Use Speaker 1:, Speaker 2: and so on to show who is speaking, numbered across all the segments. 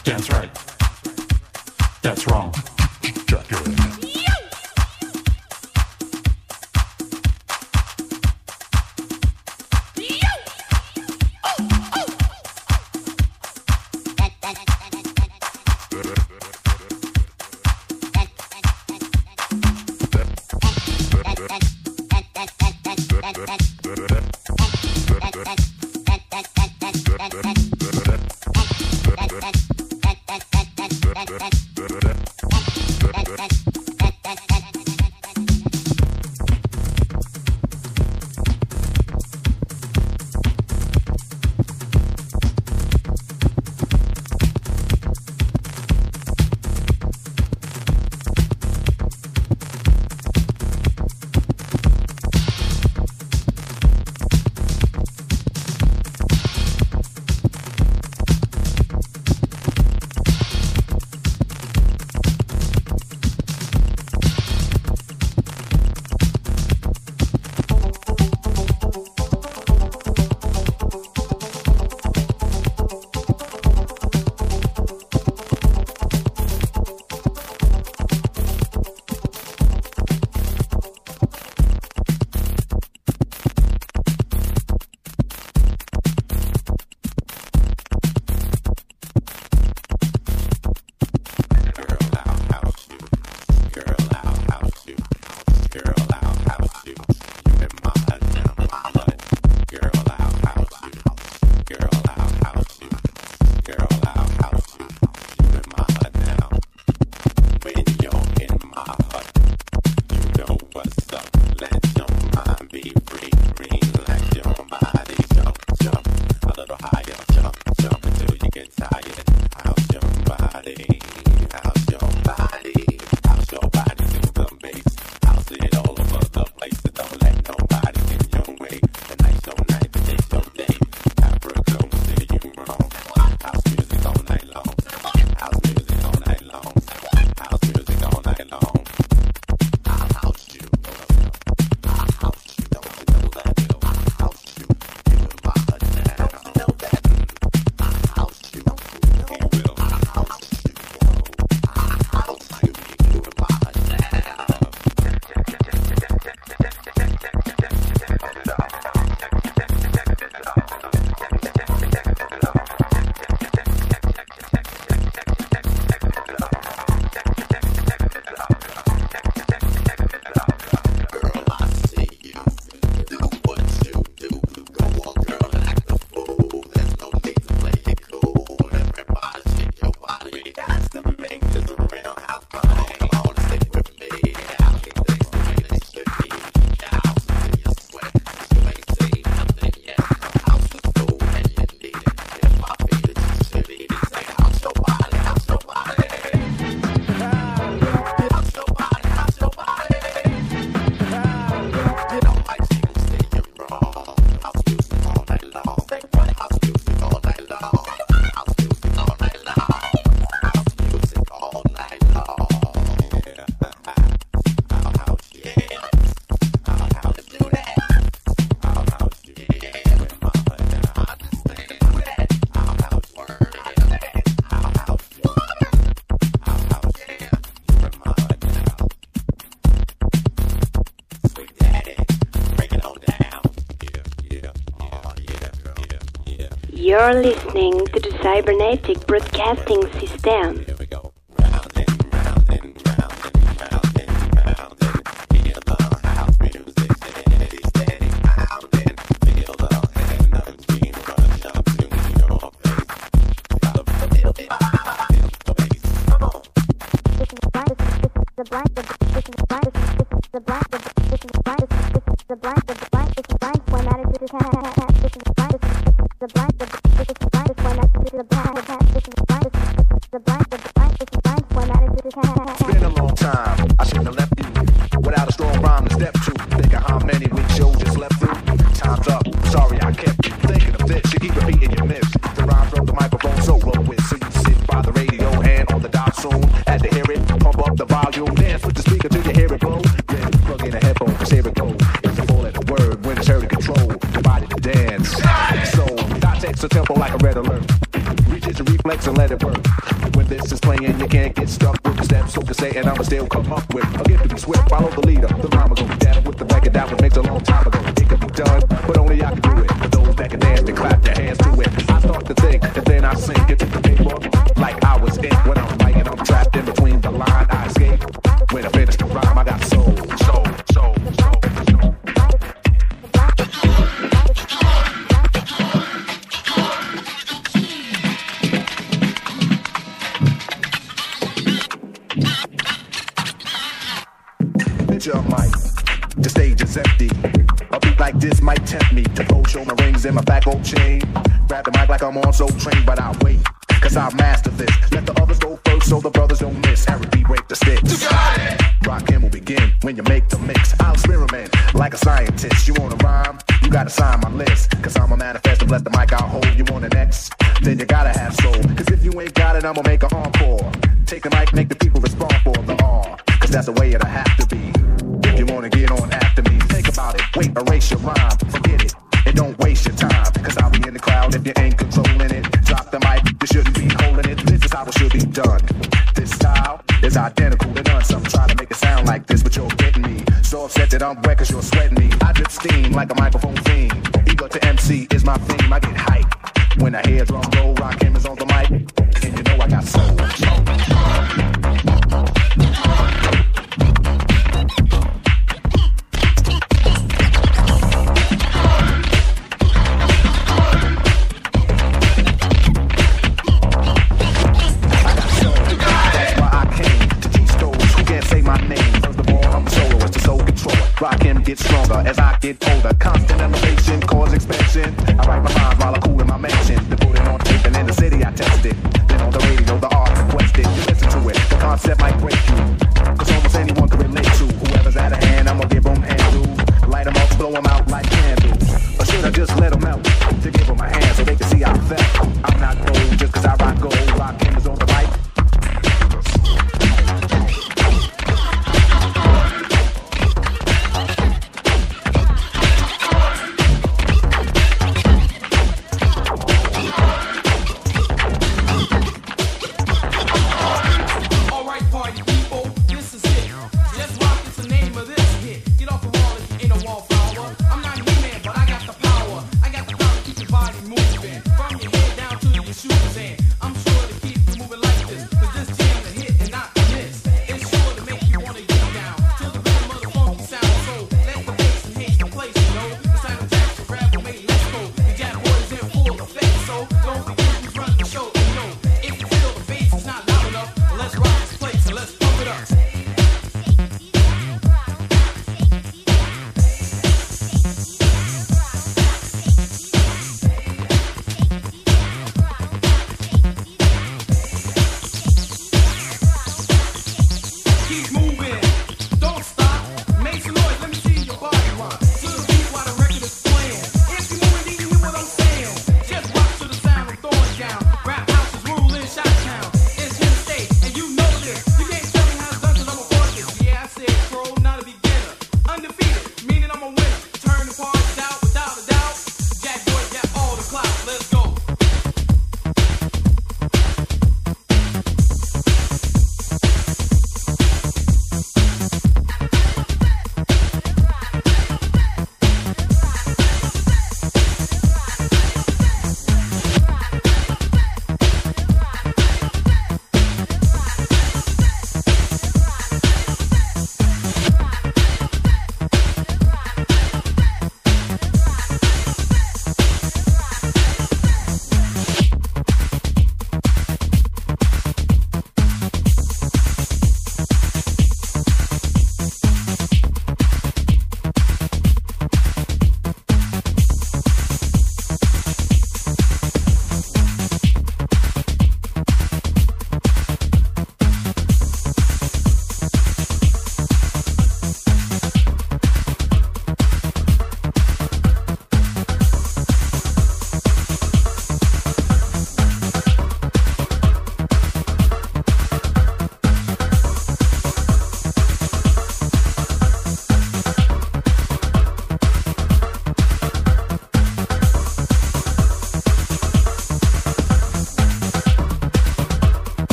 Speaker 1: Dance right. That's wrong. Jack it.
Speaker 2: You're listening to the Cybernetic Broadcasting System.
Speaker 3: Here we go.
Speaker 4: So tempo like a red alert. Reach it to reflex and let it work.
Speaker 3: this is playing, you can't get stuck with the steps. So to say, and I'ma still come up with a gift to be swift. Follow the leader, the rhyme go down with the record that was mixed a long time ago. It could be done, but only I can do it. For those that can dance, then clap their hands to it. I start to think, and then I sing it to the paper like I was it. When I'm writing, I'm trapped in between the line. I escape. When I finish the rhyme, I got soul, soul, soul, soul, soul. Picture mic, the stage is empty. A beat like this might tempt me to go show my rings in my back gold chain. Grab the mic like I'm on Soul Train, but I'll wait, cause I'll master this. Let the others go first so the brothers don't miss. Harry B, break the sticks. You got it! Rockin' will begin when you make the mix. I'll experiment like a scientist. You wanna rhyme? You gotta sign my list. Cause I'm a manifest, bless the mic, I'll hold you on the next. Then you gotta have soul. Cause if you ain't got it, I'ma make an encore. Take the mic, make the people respond for the R. Cause that's the way it'll have to be. If you wanna get on after me, think about it. Wait, erase your rhyme, forget it. And don't waste your time. Cause I'll be in the crowd if you ain't controlling it. Drop the mic, you shouldn't be holding it. This is how it should be done. This style is identical to none. Some try to make it sound like this, but you're getting me. So upset that I'm wet cause you're sweating me. I drip steam like a microphone fiend. Ego to MC is my theme. I get hype when I hear drum roll. Rock is on the mic, and you know I got soul. Rockin' get stronger as I get older. Constant elevation, cause expansion. I write my rhymes while I cool in my mansion. Then put it on tape and in the city I test it. Then on the radio the art requested. You listen to it, the concept might break you. Cause almost anyone can relate to. Whoever's out of hand, I'ma give them handles. Light them up, blow them out like candles. Or should I just let them out? To give them a hand so they can see how I felt. I'm not gold just cause I rock gold. Rockin' is on the mic.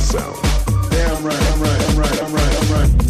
Speaker 3: sound. Damn right, I'm right, I'm right, I'm right, I'm right.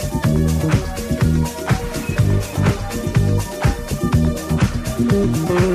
Speaker 4: Mm-hmm.